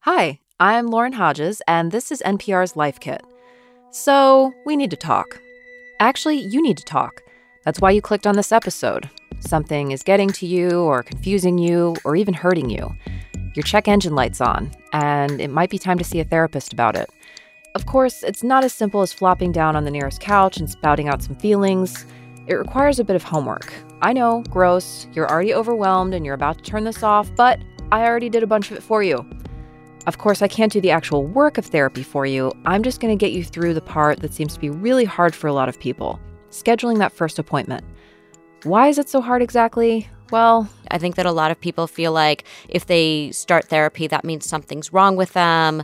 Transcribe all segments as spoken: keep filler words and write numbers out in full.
Hi, I'm Lauren Hodges, and this is N P R's Life Kit. So, we need to talk. Actually, you need to talk. That's why you clicked on this episode. Something is getting to you, or confusing you, or even hurting you. Your check engine light's on, and it might be time to see a therapist about it. Of course, it's not as simple as flopping down on the nearest couch and spouting out some feelings. It requires a bit of homework. I know, gross, you're already overwhelmed and you're about to turn this off, but I already did a bunch of it for you. Of course, I can't do the actual work of therapy for you. I'm just going to get you through the part that seems to be really hard for a lot of people, scheduling that first appointment. Why is it so hard exactly? Well, I think that a lot of people feel like if they start therapy, that means something's wrong with them,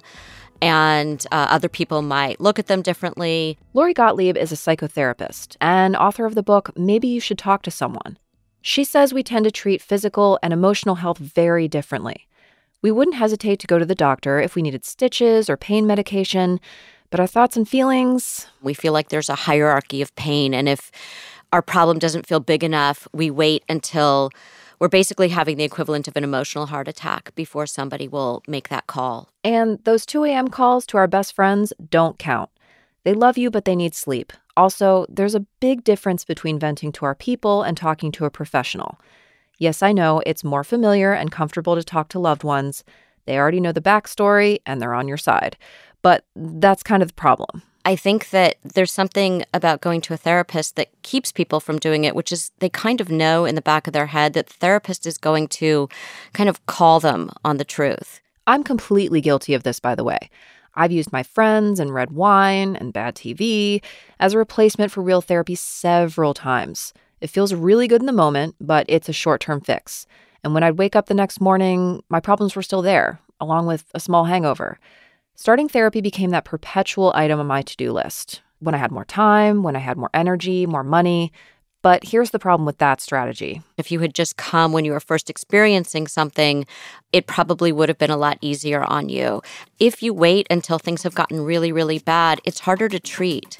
and uh, other people might look at them differently. Lori Gottlieb is a psychotherapist and author of the book, Maybe You Should Talk to Someone. She says we tend to treat physical and emotional health very differently. We wouldn't hesitate to go to the doctor if we needed stitches or pain medication, but our thoughts and feelings... We feel like there's a hierarchy of pain, and if our problem doesn't feel big enough, we wait until we're basically having the equivalent of an emotional heart attack before somebody will make that call. And those two a.m. calls to our best friends don't count. They love you, but they need sleep. Also, there's a big difference between venting to our people and talking to a professional. Yes, I know, it's more familiar and comfortable to talk to loved ones. They already know the backstory, and they're on your side. But that's kind of the problem. I think that there's something about going to a therapist that keeps people from doing it, which is they kind of know in the back of their head that the therapist is going to kind of call them on the truth. I'm completely guilty of this, by the way. I've used my friends and red wine and bad T V as a replacement for real therapy several times. It feels really good in the moment, but it's a short-term fix. And when I'd wake up the next morning, my problems were still there, along with a small hangover. Starting therapy became that perpetual item on my to-do list. When I had more time, when I had more energy, more money. But here's the problem with that strategy. If you had just come when you were first experiencing something, it probably would have been a lot easier on you. If you wait until things have gotten really, really bad, it's harder to treat.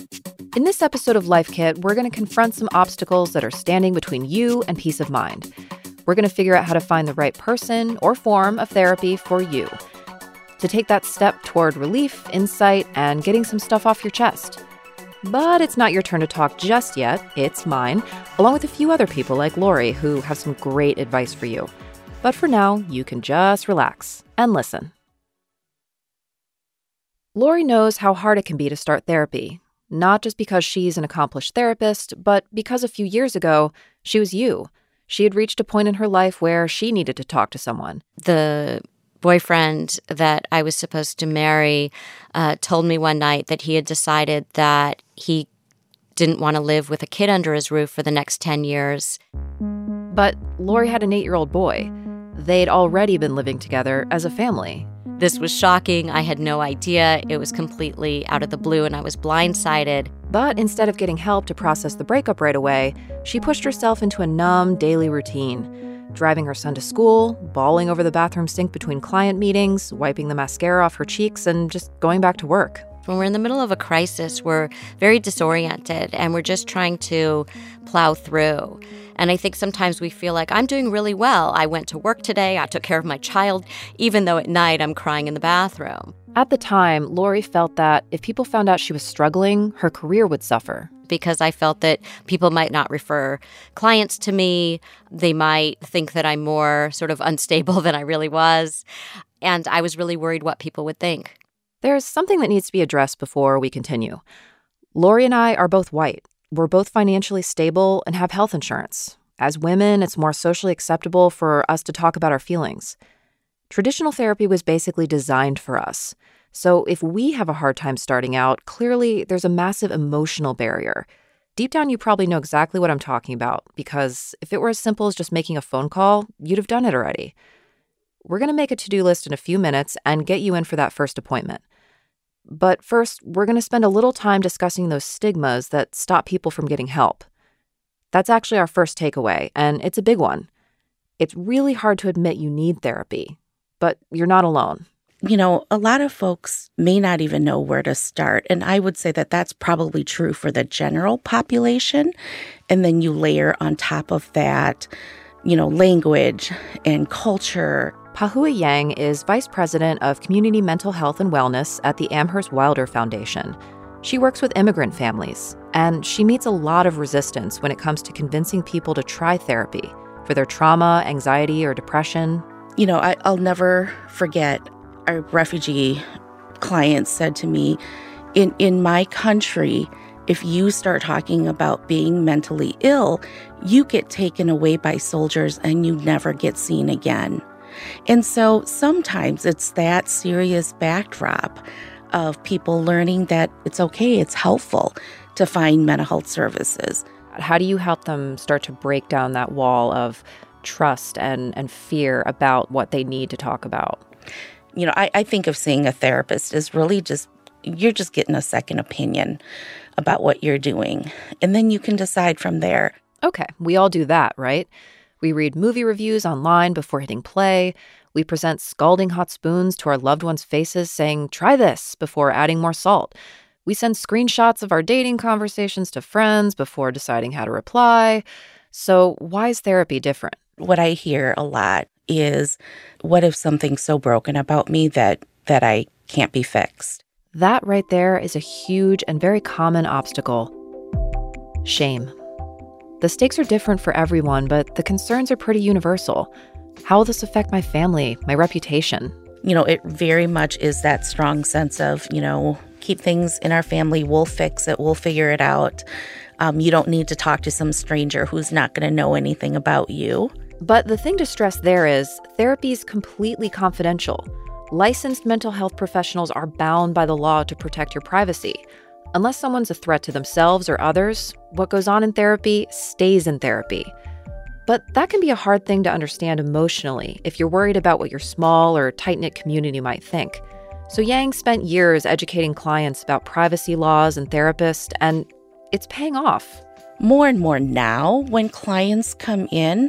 In this episode of Life Kit, we're going to confront some obstacles that are standing between you and peace of mind. We're going to figure out how to find the right person or form of therapy for you to take that step toward relief, insight, and getting some stuff off your chest. But it's not your turn to talk just yet. It's mine, along with a few other people like Lori who have some great advice for you. But for now, you can just relax and listen. Lori knows how hard it can be to start therapy. Not just because she's an accomplished therapist, but because a few years ago, she was you. She had reached a point in her life where she needed to talk to someone. The boyfriend that I was supposed to marry uh, told me one night that he had decided that he didn't want to live with a kid under his roof for the next ten years. But Lori had an eight-year-old boy. They'd already been living together as a family. This was shocking. I had no idea. It was completely out of the blue, and I was blindsided. But instead of getting help to process the breakup right away, she pushed herself into a numb daily routine, driving her son to school, bawling over the bathroom sink between client meetings, wiping the mascara off her cheeks, and just going back to work. When we're in the middle of a crisis, we're very disoriented, and we're just trying to plow through. And I think sometimes we feel like I'm doing really well. I went to work today. I took care of my child, even though at night I'm crying in the bathroom. At the time, Lori felt that if people found out she was struggling, her career would suffer. Because I felt that people might not refer clients to me. They might think that I'm more sort of unstable than I really was. And I was really worried what people would think. There's something that needs to be addressed before we continue. Lori and I are both white. We're both financially stable and have health insurance. As women, it's more socially acceptable for us to talk about our feelings. Traditional therapy was basically designed for us. So if we have a hard time starting out, clearly there's a massive emotional barrier. Deep down, you probably know exactly what I'm talking about, because if it were as simple as just making a phone call, you'd have done it already. We're going to make a to-do list in a few minutes and get you in for that first appointment. But first, we're going to spend a little time discussing those stigmas that stop people from getting help. That's actually our first takeaway, and it's a big one. It's really hard to admit you need therapy, but you're not alone. You know, a lot of folks may not even know where to start, and I would say that that's probably true for the general population. And then you layer on top of that, you know, language and culture. Pahua Yang is Vice President of Community Mental Health and Wellness at the Amherst Wilder Foundation. She works with immigrant families, and she meets a lot of resistance when it comes to convincing people to try therapy for their trauma, anxiety, or depression. You know, I, I'll never forget our refugee client said to me, in, in my country, if you start talking about being mentally ill, you get taken away by soldiers and you never get seen again. And so sometimes it's that serious backdrop of people learning that it's okay, it's helpful to find mental health services. How do you help them start to break down that wall of trust and, and fear about what they need to talk about? You know, I, I think of seeing a therapist is really just, you're just getting a second opinion about what you're doing. And then you can decide from there. Okay, we all do that, right? We read movie reviews online before hitting play. We present scalding hot spoons to our loved ones' faces saying, try this, before adding more salt. We send screenshots of our dating conversations to friends before deciding how to reply. So why is therapy different? What I hear a lot is, what if something's so broken about me that that I can't be fixed? That right there is a huge and very common obstacle. Shame. The stakes are different for everyone, but the concerns are pretty universal. How will this affect my family, my reputation? You know, it very much is that strong sense of, you know, keep things in our family, we'll fix it, we'll figure it out. Um, you don't need to talk to some stranger who's not going to know anything about you. But the thing to stress there is therapy is completely confidential. Licensed mental health professionals are bound by the law to protect your privacy. Unless someone's a threat to themselves or others, what goes on in therapy stays in therapy. But that can be a hard thing to understand emotionally if you're worried about what your small or tight-knit community might think. So Yang spent years educating clients about privacy laws and therapists, and it's paying off. More and more now, when clients come in,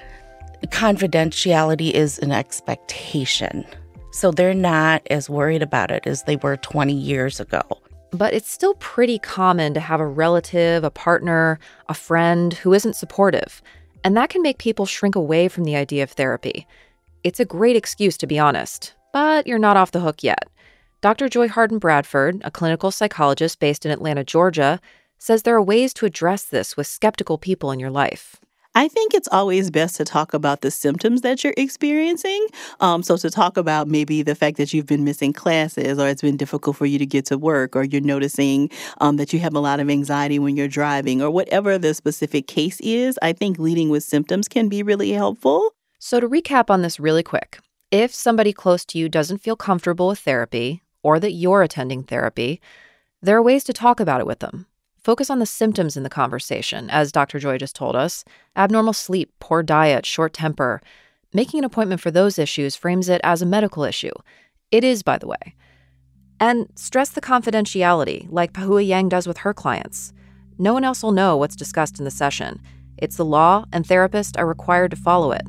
confidentiality is an expectation. So they're not as worried about it as they were twenty years ago. But it's still pretty common to have a relative, a partner, a friend who isn't supportive. And that can make people shrink away from the idea of therapy. It's a great excuse, to be honest, but you're not off the hook yet. Doctor Joy Harden Bradford, a clinical psychologist based in Atlanta, Georgia, says there are ways to address this with skeptical people in your life. I think it's always best to talk about the symptoms that you're experiencing. Um, so to talk about maybe the fact that you've been missing classes, or it's been difficult for you to get to work, or you're noticing um, that you have a lot of anxiety when you're driving, or whatever the specific case is, I think leading with symptoms can be really helpful. So to recap on this really quick, if somebody close to you doesn't feel comfortable with therapy, or that you're attending therapy, there are ways to talk about it with them. Focus on the symptoms in the conversation, as Doctor Joy just told us. Abnormal sleep, poor diet, short temper. Making an appointment for those issues frames it as a medical issue. It is, by the way. And stress the confidentiality, like Pahua Yang does with her clients. No one else will know what's discussed in the session. It's the law, and therapists are required to follow it.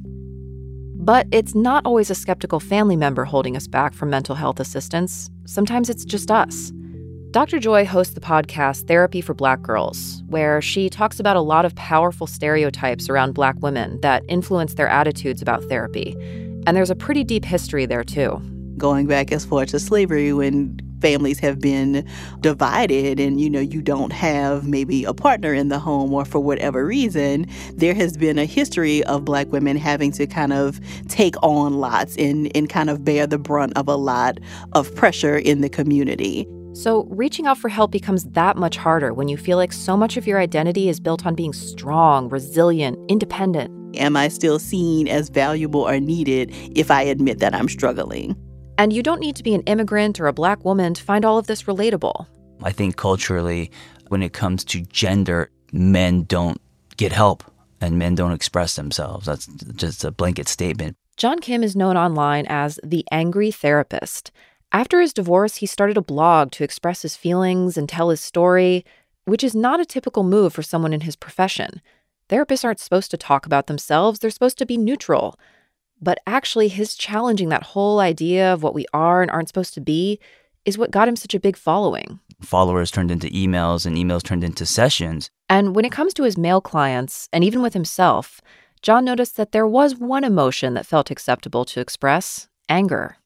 But it's not always a skeptical family member holding us back from mental health assistance. Sometimes it's just us. Doctor Joy hosts the podcast Therapy for Black Girls, where she talks about a lot of powerful stereotypes around Black women that influence their attitudes about therapy. And there's a pretty deep history there, too. Going back as far to slavery, when families have been divided and, you know, you don't have maybe a partner in the home, or for whatever reason, there has been a history of Black women having to kind of take on lots and, and kind of bear the brunt of a lot of pressure in the community. So reaching out for help becomes that much harder when you feel like so much of your identity is built on being strong, resilient, independent. Am I still seen as valuable or needed if I admit that I'm struggling? And you don't need to be an immigrant or a Black woman to find all of this relatable. I think culturally, when it comes to gender, men don't get help and men don't express themselves. That's just a blanket statement. John Kim is known online as the Angry Therapist. After his divorce, he started a blog to express his feelings and tell his story, which is not a typical move for someone in his profession. Therapists aren't supposed to talk about themselves. They're supposed to be neutral. But actually, his challenging that whole idea of what we are and aren't supposed to be is what got him such a big following. Followers turned into emails, and emails turned into sessions. And when it comes to his male clients, and even with himself, John noticed that there was one emotion that felt acceptable to express: anger.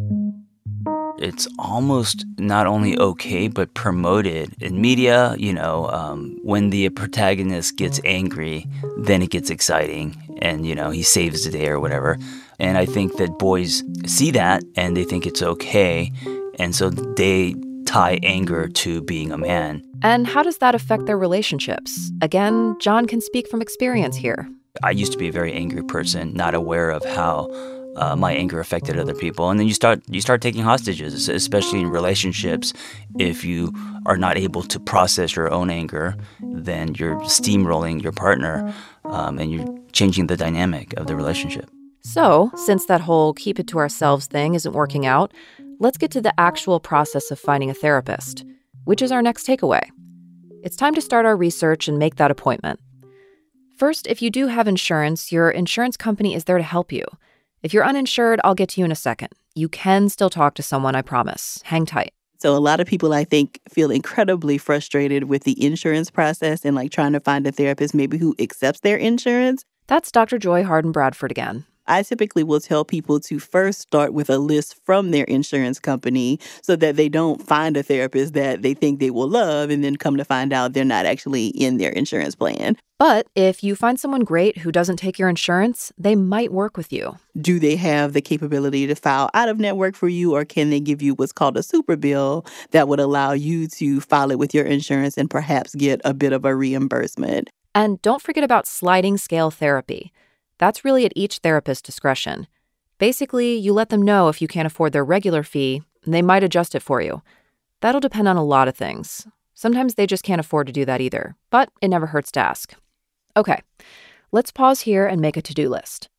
It's almost not only okay, but promoted in media. You know, um, when the protagonist gets angry, then it gets exciting and, you know, he saves the day or whatever. And I think that boys see that and they think it's okay. And so they tie anger to being a man. And how does that affect their relationships? Again, John can speak from experience here. I used to be a very angry person, not aware of how Uh, my anger affected other people. And then you start you start taking hostages, especially in relationships. If you are not able to process your own anger, then you're steamrolling your partner, um, and you're changing the dynamic of the relationship. So, since that whole keep it to ourselves thing isn't working out, let's get to the actual process of finding a therapist, which is our next takeaway. It's time to start our research and make that appointment. First, if you do have insurance, your insurance company is there to help you. If you're uninsured, I'll get to you in a second. You can still talk to someone, I promise. Hang tight. So a lot of people, I think, feel incredibly frustrated with the insurance process and like trying to find a therapist maybe who accepts their insurance. That's Doctor Joy Harden Bradford again. I typically will tell people to first start with a list from their insurance company so that they don't find a therapist that they think they will love and then come to find out they're not actually in their insurance plan. But if you find someone great who doesn't take your insurance, they might work with you. Do they have the capability to file out of network for you, or can they give you what's called a super bill that would allow you to file it with your insurance and perhaps get a bit of a reimbursement? And don't forget about sliding scale therapy. That's really at each therapist's discretion. Basically, you let them know if you can't afford their regular fee, and they might adjust it for you. That'll depend on a lot of things. Sometimes they just can't afford to do that either, but it never hurts to ask. Okay, let's pause here and make a to-do list.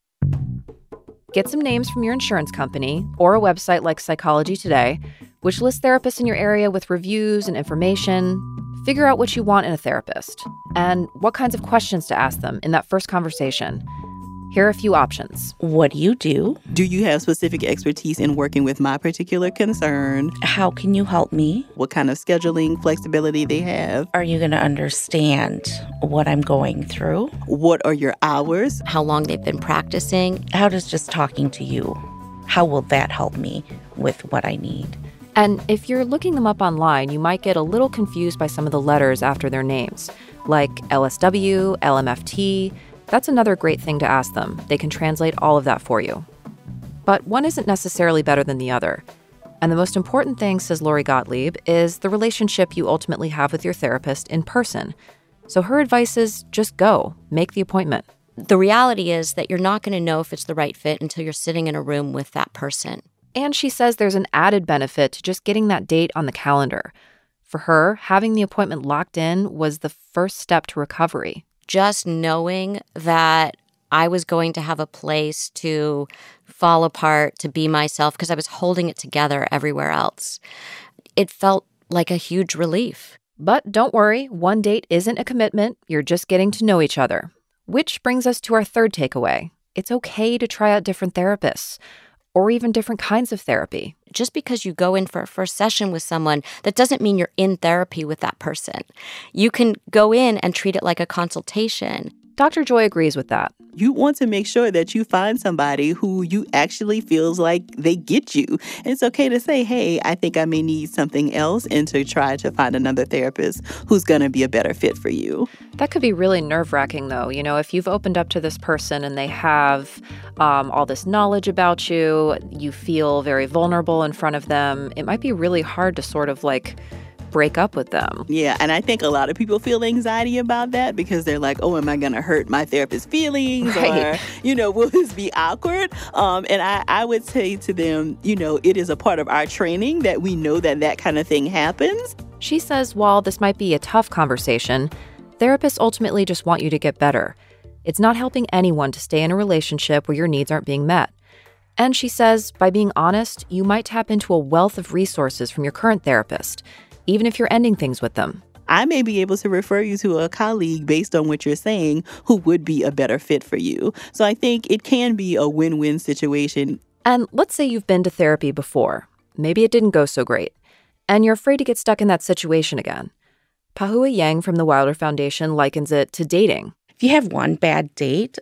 Get some names from your insurance company or a website like Psychology Today, which lists therapists in your area with reviews and information. Figure out what you want in a therapist and what kinds of questions to ask them in that first conversation. Here are a few options. What do you do? Do you have specific expertise in working with my particular concern? How can you help me? What kind of scheduling flexibility they have? Are you going to understand what I'm going through? What are your hours? How long they've been practicing. How does just talking to you, how will that help me with what I need? And if you're looking them up online, you might get a little confused by some of the letters after their names, like L S W, L M F T. That's another great thing to ask them. They can translate all of that for you. But one isn't necessarily better than the other. And the most important thing, says Lori Gottlieb, is the relationship you ultimately have with your therapist in person. So her advice is just go, make the appointment. The reality is that you're not going to know if it's the right fit until you're sitting in a room with that person. And she says there's an added benefit to just getting that date on the calendar. For her, having the appointment locked in was the first step to recovery. Just knowing that I was going to have a place to fall apart, to be myself, because I was holding it together everywhere else. It felt like a huge relief. But don't worry, one date isn't a commitment. You're just getting to know each other. Which brings us to our third takeaway. It's okay to try out different therapists, or even different kinds of therapy. Just because you go in for a first session with someone, that doesn't mean you're in therapy with that person. You can go in and treat it like a consultation. Doctor Joy agrees with that. You want to make sure that you find somebody who you actually feels like they get you. And it's okay to say, hey, I think I may need something else, and to try to find another therapist who's going to be a better fit for you. That could be really nerve-wracking, though. You know, if you've opened up to this person and they have um, all this knowledge about you, you feel very vulnerable in front of them, it might be really hard to sort of like break up with them. Yeah, and I think a lot of people feel anxiety about that because they're like, oh, am I going to hurt my therapist's feelings? Right. Or, you know, will this be awkward? Um, and I, I would say to them, you know, it is a part of our training that we know that that kind of thing happens. She says while this might be a tough conversation, therapists ultimately just want you to get better. It's not helping anyone to stay in a relationship where your needs aren't being met. And she says, by being honest, you might tap into a wealth of resources from your current therapist, even if you're ending things with them. I may be able to refer you to a colleague based on what you're saying who would be a better fit for you. So I think it can be a win-win situation. And let's say you've been to therapy before. Maybe it didn't go so great, and you're afraid to get stuck in that situation again. Pahua Yang from the Wilder Foundation likens it to dating. If you have one bad date,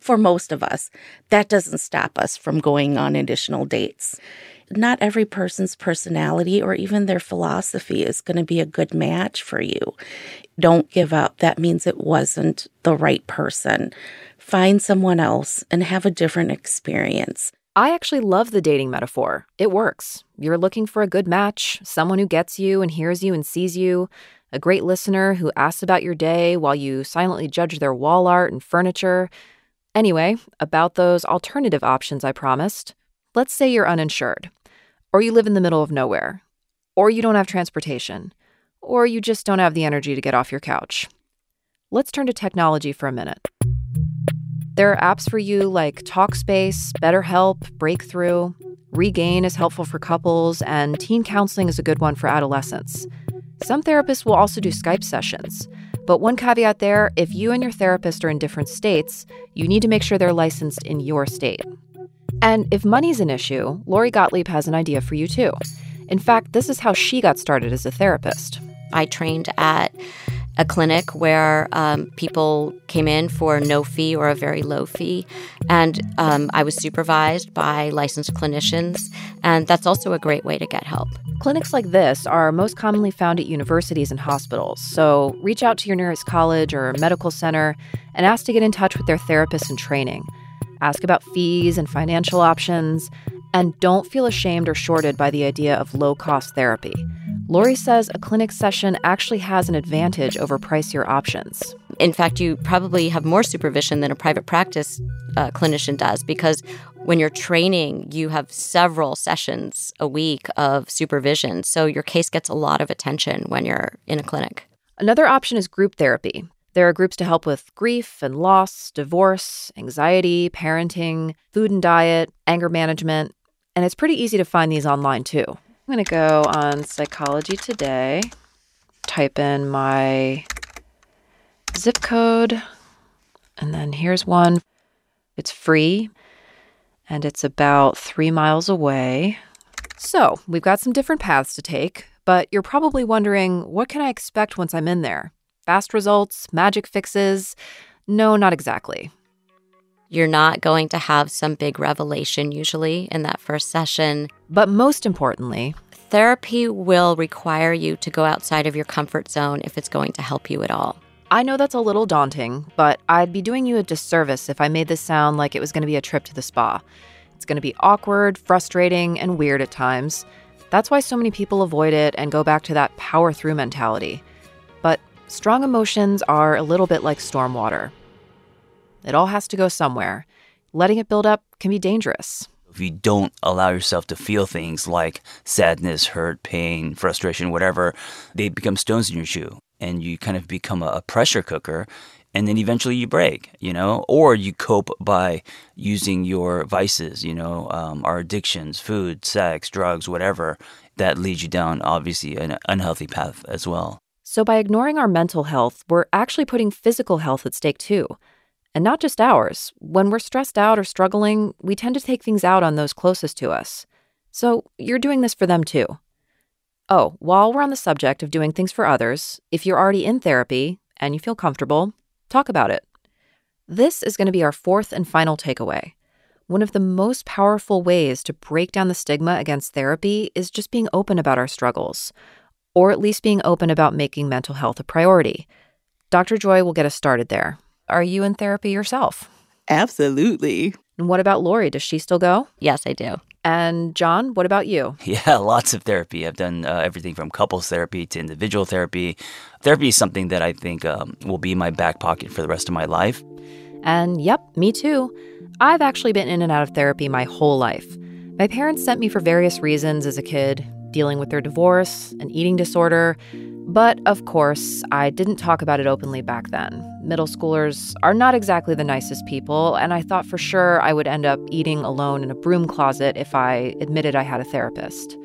for most of us. That doesn't stop us from going on additional dates. Not every person's personality or even their philosophy is going to be a good match for you. Don't give up. That means it wasn't the right person. Find someone else and have a different experience. I actually love the dating metaphor. It works. You're looking for a good match, someone who gets you and hears you and sees you, a great listener who asks about your day while you silently judge their wall art and furniture. Anyway, about those alternative options I promised. Let's say you're uninsured, or you live in the middle of nowhere, or you don't have transportation, or you just don't have the energy to get off your couch. Let's turn to technology for a minute. There are apps for you like Talkspace, BetterHelp, Breakthrough. Regain is helpful for couples, and teen counseling is a good one for adolescents. Some therapists will also do Skype sessions. But one caveat there, if you and your therapist are in different states, you need to make sure they're licensed in your state. And if money's an issue, Lori Gottlieb has an idea for you too. In fact, this is how she got started as a therapist. I trained at a clinic where um, people came in for no fee or a very low fee. And um, I was supervised by licensed clinicians. And that's also a great way to get help. Clinics like this are most commonly found at universities and hospitals. So reach out to your nearest college or medical center and ask to get in touch with their therapists in training. Ask about fees and financial options. And don't feel ashamed or shorted by the idea of low-cost therapy. Lori says a clinic session actually has an advantage over pricier options. In fact, you probably have more supervision than a private practice uh, clinician does, because when you're training, you have several sessions a week of supervision. So your case gets a lot of attention when you're in a clinic. Another option is group therapy. There are groups to help with grief and loss, divorce, anxiety, parenting, food and diet, anger management. And it's pretty easy to find these online, too. I'm going to go on Psychology Today, type in my zip code, and then here's one. It's free, and it's about three miles away. So we've got some different paths to take, but you're probably wondering, what can I expect once I'm in there? Fast results? Magic fixes? No, not exactly. You're not going to have some big revelation usually in that first session. But most importantly, therapy will require you to go outside of your comfort zone if it's going to help you at all. I know that's a little daunting, but I'd be doing you a disservice if I made this sound like it was going to be a trip to the spa. It's going to be awkward, frustrating, and weird at times. That's why so many people avoid it and go back to that power-through mentality. But strong emotions are a little bit like storm water. It all has to go somewhere. Letting it build up can be dangerous. If you don't allow yourself to feel things like sadness, hurt, pain, frustration, whatever, they become stones in your shoe. And you kind of become a pressure cooker. And then eventually you break, you know, or you cope by using your vices, you know, um, our addictions, food, sex, drugs, whatever. That leads you down, obviously, an unhealthy path as well. So by ignoring our mental health, we're actually putting physical health at stake too. And not just ours. When we're stressed out or struggling, we tend to take things out on those closest to us. So you're doing this for them too. Oh, while we're on the subject of doing things for others, if you're already in therapy and you feel comfortable, talk about it. This is going to be our fourth and final takeaway. One of the most powerful ways to break down the stigma against therapy is just being open about our struggles, or at least being open about making mental health a priority. Doctor Joy will get us started there. Are you in therapy yourself? Absolutely. And what about Lori? Does she still go? Yes, I do. And John, what about you? Yeah, lots of therapy. I've done uh, everything from couples therapy to individual therapy. Therapy is something that I think um, will be in my back pocket for the rest of my life. And yep, me too. I've actually been in and out of therapy my whole life. My parents sent me for various reasons as a kid, dealing with their divorce, an eating disorder. But, of course, I didn't talk about it openly back then. Middle schoolers are not exactly the nicest people, and I thought for sure I would end up eating alone in a broom closet if I admitted I had a therapist.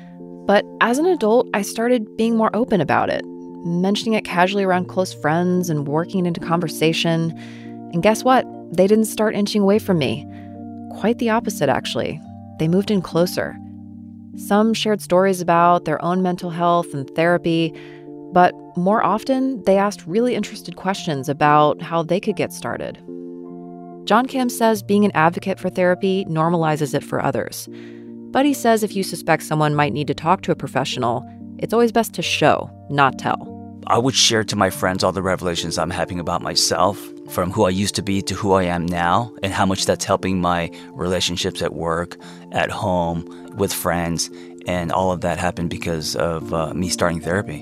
But as an adult, I started being more open about it, mentioning it casually around close friends and working it into conversation. And guess what? They didn't start inching away from me. Quite the opposite, actually. They moved in closer. Some shared stories about their own mental health and therapy, but more often, they asked really interested questions about how they could get started. John Kim says being an advocate for therapy normalizes it for others. But he says if you suspect someone might need to talk to a professional, it's always best to show, not tell. I would share to my friends all the revelations I'm having about myself, from who I used to be to who I am now, and how much that's helping my relationships at work, at home, with friends, and all of that happened because of uh, me starting therapy.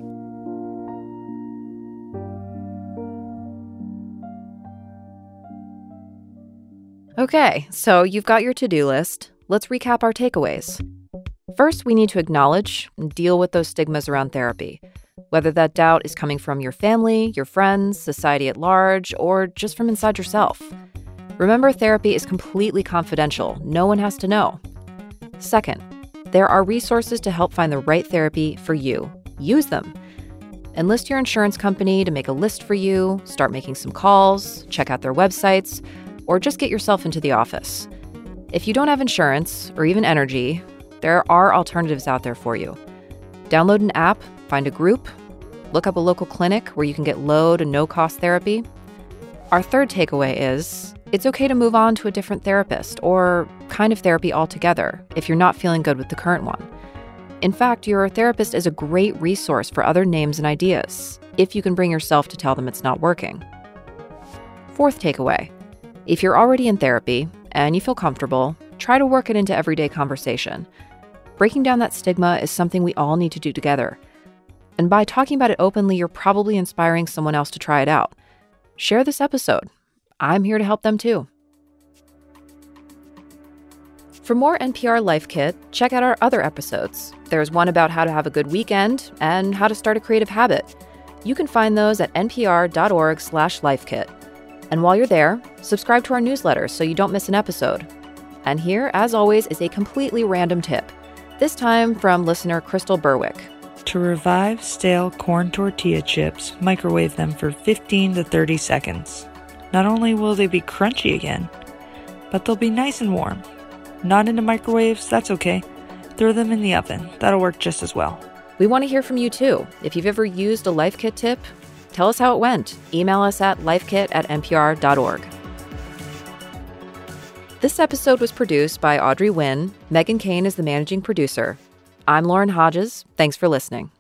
Okay, so you've got your to-do list. Let's recap our takeaways. First, we need to acknowledge and deal with those stigmas around therapy, whether that doubt is coming from your family, your friends, society at large, or just from inside yourself. Remember, therapy is completely confidential. No one has to know. Second, there are resources to help find the right therapy for you. Use them. Enlist your insurance company to make a list for you, start making some calls, check out their websites, or just get yourself into the office. If you don't have insurance or even energy, there are alternatives out there for you. Download an app, find a group, look up a local clinic where you can get low to no-cost therapy. Our third takeaway is it's okay to move on to a different therapist or kind of therapy altogether if you're not feeling good with the current one. In fact, your therapist is a great resource for other names and ideas if you can bring yourself to tell them it's not working. Fourth takeaway, if you're already in therapy and you feel comfortable, try to work it into everyday conversation. Breaking down that stigma is something we all need to do together. And by talking about it openly, you're probably inspiring someone else to try it out. Share this episode. I'm here to help them too. For more N P R Life Kit, check out our other episodes. There's one about how to have a good weekend and how to start a creative habit. You can find those at npr.org slash lifekit. And while you're there, subscribe to our newsletter so you don't miss an episode. And here, as always, is a completely random tip. This time from listener Crystal Berwick. To revive stale corn tortilla chips, microwave them for fifteen to thirty seconds. Not only will they be crunchy again, but they'll be nice and warm. Not into microwaves? That's okay. Throw them in the oven. That'll work just as well. We want to hear from you too. If you've ever used a Life Kit tip, tell us how it went. Email us at lifekit at npr dot org. This episode was produced by Audrey Nguyen. Megan Kane is the managing producer. I'm Lauren Hodges. Thanks for listening.